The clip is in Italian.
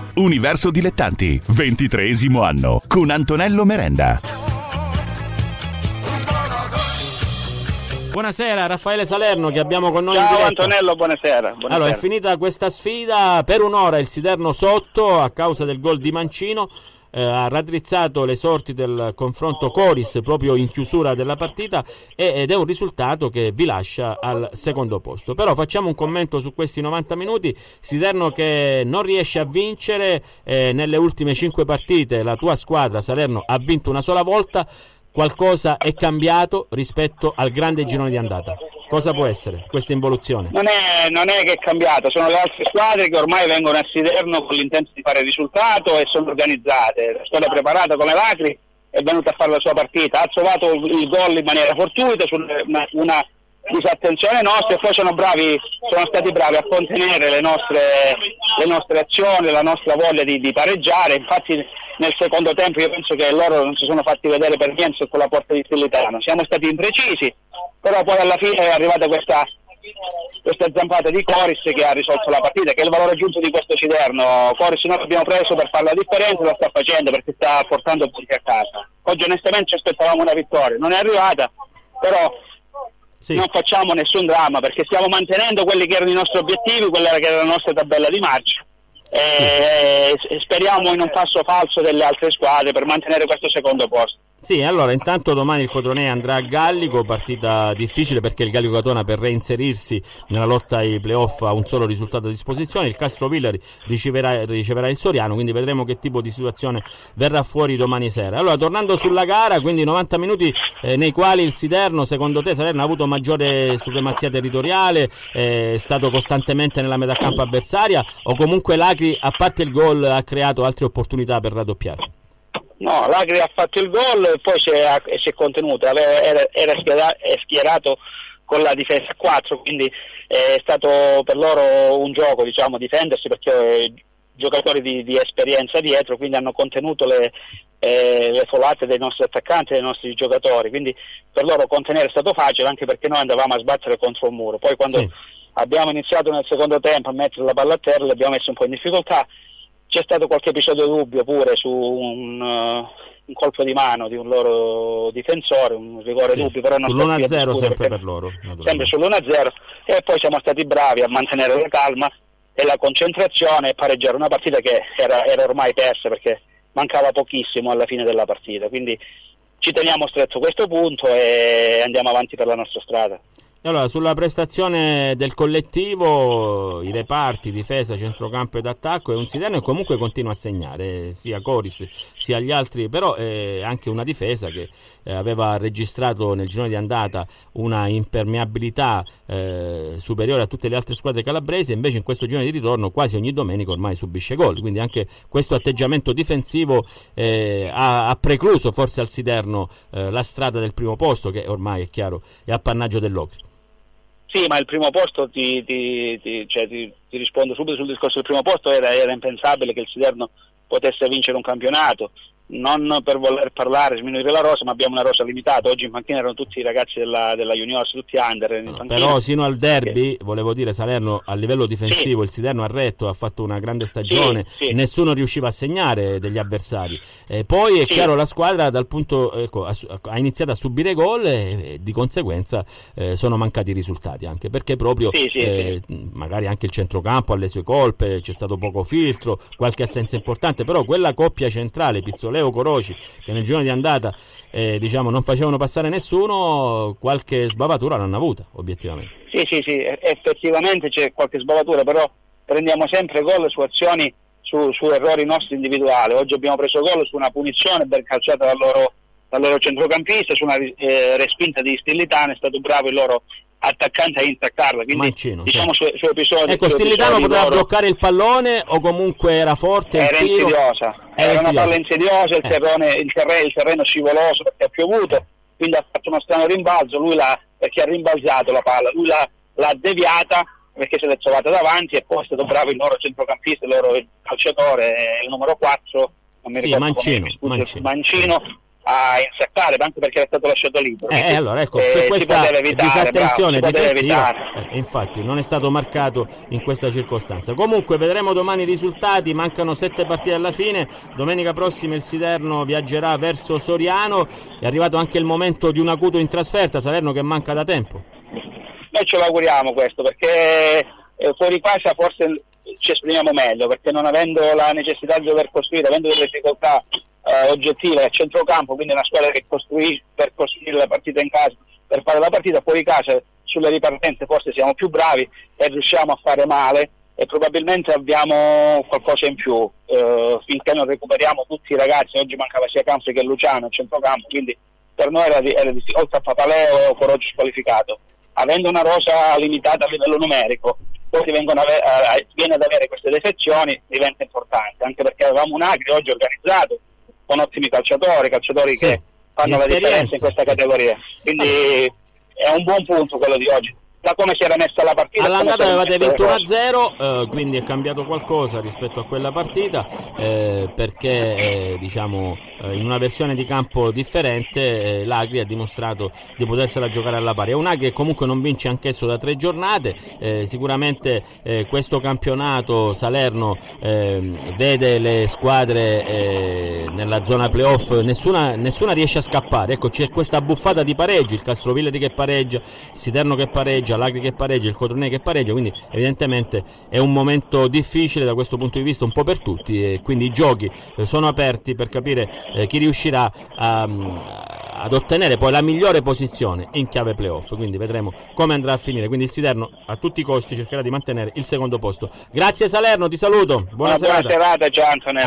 Universo Dilettanti, 23° anno, con Antonello Merenda. Buonasera, Raffaele Salerno, che abbiamo con noi. Ciao in diretta. Antonello, buonasera. Allora, è finita questa sfida, per un'ora il Siderno sotto a causa del gol di Mancino. Ha raddrizzato le sorti del confronto Coris proprio in chiusura della partita ed è un risultato che vi lascia al secondo posto. Però facciamo un commento su questi 90 minuti. Siderno che non riesce a vincere, nelle ultime 5 partite la tua squadra Salerno ha vinto una sola volta. Qualcosa è cambiato rispetto al grande girone di andata. Cosa può essere questa involuzione? Non è che è cambiato, sono le altre squadre che ormai vengono a Siderno con l'intento di fare risultato e sono organizzate. La squadra preparata come l'Acri è venuta a fare la sua partita, ha trovato il gol in maniera fortuita su una disattenzione nostra, e poi sono stati bravi a contenere le nostre azioni, la nostra voglia di pareggiare. Infatti nel secondo tempo io penso che loro non si sono fatti vedere per niente sotto la porta di Stellitano, siamo stati imprecisi, però poi alla fine è arrivata questa zampata di Coris che ha risolto la partita, che è il valore aggiunto di questo Siderno. Coris noi l'abbiamo preso per fare la differenza, la sta facendo perché sta portando punti a casa. Oggi onestamente ci aspettavamo una vittoria, non è arrivata, però sì, non facciamo nessun dramma perché stiamo mantenendo quelli che erano i nostri obiettivi, quella che era la nostra tabella di marcia, e speriamo in un passo falso delle altre squadre per mantenere questo secondo posto. Sì, allora intanto domani il Cotroneo andrà a Gallico, partita difficile perché il Gallico Catona per reinserirsi nella lotta ai playoff ha un solo risultato a disposizione, il Castrovillari riceverà il Soriano, quindi vedremo che tipo di situazione verrà fuori domani sera. Allora, tornando sulla gara, quindi 90 minuti nei quali il Siderno, secondo te Salerno ha avuto maggiore supremazia territoriale, è stato costantemente nella metà campo avversaria, o comunque l'Acri, a parte il gol, ha creato altre opportunità per raddoppiare? No, l'Acri ha fatto il gol e poi si è contenuto, era schierato con la difesa a 4, quindi è stato per loro un gioco, diciamo, difendersi, perché giocatori di esperienza dietro, quindi hanno contenuto le folate dei nostri attaccanti e dei nostri giocatori, quindi per loro contenere è stato facile, anche perché noi andavamo a sbattere contro un muro. Poi quando abbiamo iniziato nel secondo tempo a mettere la palla a terra, l'abbiamo messo un po' in difficoltà. C'è stato qualche episodio dubbio pure su un colpo di mano di un loro difensore, un rigore dubbio, però non sull'1-0 sempre per loro, sempre sull'1-0, e poi siamo stati bravi a mantenere la calma e la concentrazione e pareggiare una partita che era ormai persa perché mancava pochissimo alla fine della partita, quindi ci teniamo stretto questo punto e andiamo avanti per la nostra strada. Allora, sulla prestazione del collettivo, i reparti, difesa, centrocampo ed attacco, è un Siderno che comunque continua a segnare, sia Coris sia gli altri, però anche una difesa che aveva registrato nel girone di andata una impermeabilità superiore a tutte le altre squadre calabresi, invece in questo girone di ritorno quasi ogni domenica ormai subisce gol, quindi anche questo atteggiamento difensivo ha precluso forse al Siderno la strada del primo posto, che ormai è chiaro è appannaggio dell'Ocri. Sì, ma il primo posto, ti rispondo subito sul discorso del primo posto, era impensabile che il Siderno potesse vincere un campionato, non per voler parlare, sminuire la rosa, ma abbiamo una rosa limitata. Oggi in panchina erano tutti i ragazzi della Juniors, tutti under. Però sino al derby, volevo dire, Salerno a livello difensivo, il Siderno ha retto, ha fatto una grande stagione, nessuno riusciva a segnare degli avversari. Poi è chiaro, la squadra ha iniziato a subire gol e di conseguenza sono mancati i risultati, anche perché proprio magari anche il centrocampo ha le sue colpe, c'è stato poco filtro, qualche assenza importante, però quella coppia centrale Pizzoleo Coroci, che nel girone di andata non facevano passare nessuno, qualche sbavatura l'hanno avuta obiettivamente. Sì, effettivamente c'è qualche sbavatura, però prendiamo sempre gol su azioni, su errori nostri individuali. Oggi abbiamo preso gol su una punizione ben calciata dal loro centrocampista, su una respinta di Stellitano, è stato bravo il loro attaccante a intaccarla, quindi Mancino, su episodi. Ecco, Stellitano poteva bloccare il pallone o comunque era forte, era insidiosa, era una palla insidiosa, il terreno scivoloso perché ha piovuto, quindi ha fatto uno strano rimbalzo, perché ha rimbalzato la palla, lui l'ha deviata perché se l'è trovata davanti, e poi è stato bravo il loro centrocampista, il loro calciatore, il numero 4, non mi ricordo Mancino. Mancino, a insaccare, anche perché è stato lasciato libero. Allora ecco, c'è questa disattenzione difensiva, infatti non è stato marcato in questa circostanza. Comunque vedremo domani i risultati, mancano 7 partite alla fine, domenica prossima il Siderno viaggerà verso Soriano, è arrivato anche il momento di un acuto in trasferta, Salerno che manca da tempo. Noi ce lo auguriamo questo, perché fuori casa forse ci esprimiamo meglio, perché non avendo la necessità di dover costruire, avendo delle difficoltà oggettive a centrocampo, quindi una squadra che costruisce per costruire la partita in casa, per fare la partita fuori casa, sulle ripartenze forse siamo più bravi e riusciamo a fare male, e probabilmente abbiamo qualcosa in più finché non recuperiamo tutti i ragazzi. Oggi mancava sia Campi che Luciano a centrocampo, quindi per noi era difficile, oltre a Papaleo con oggi squalificato, avendo una rosa limitata a livello numerico, poi viene ad avere queste defezioni, diventa importante, anche perché avevamo un Agri oggi organizzato con ottimi calciatori che fanno la differenza in questa categoria, quindi è un buon punto quello di oggi. Da come si era messa la partita, all'andata avevate vinto 1-0, quindi è cambiato qualcosa rispetto a quella partita, perché diciamo in una versione di campo differente l'Agri ha dimostrato di potersela giocare alla pari. È un Agri che comunque non vince anch'esso da 3 giornate, sicuramente questo campionato Salerno vede le squadre nella zona playoff, nessuna riesce a scappare. Ecco, c'è questa buffata di pareggi, il Castrovilleri che pareggia, il Siderno che pareggia, l'Agri che pareggia, il Cotrone che pareggia, quindi evidentemente è un momento difficile da questo punto di vista un po' per tutti, e quindi i giochi sono aperti per capire chi riuscirà ad ottenere poi la migliore posizione in chiave playoff, quindi vedremo come andrà a finire. Quindi il Siderno a tutti i costi cercherà di mantenere il secondo posto. Grazie Salerno, ti saluto, buona serata. Buona serata, ciao Antonello.